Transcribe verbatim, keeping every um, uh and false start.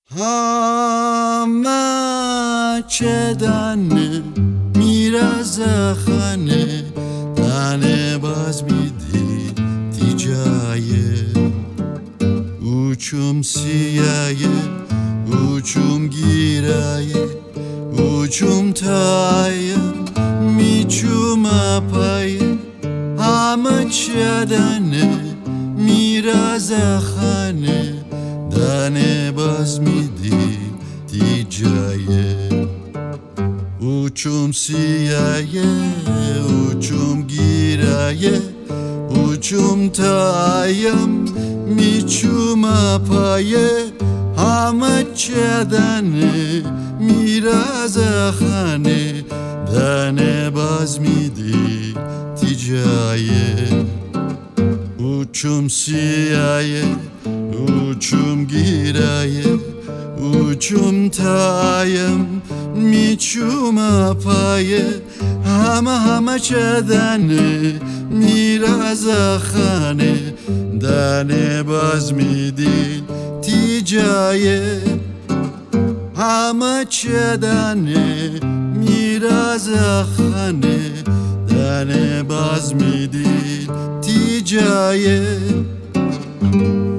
همه چدن میرز خانه تنه باز میدی تی جایه uçum siyaye uçum giraye uçum taye miçum apaye همه چدن میرز خانه دانه باز میدی تی جایه uçum siyaye uçum giraye uçum tayem miçum apaye همه چدن میرز خانه دانه باز میدی تی جایه uçum siyaye uçum giraye uçum tayem miçum apaye همه همه چدن میرز خانه دانه باز میدی تی جایه همه چدن میرز خانه دانه باز میدی تی جایه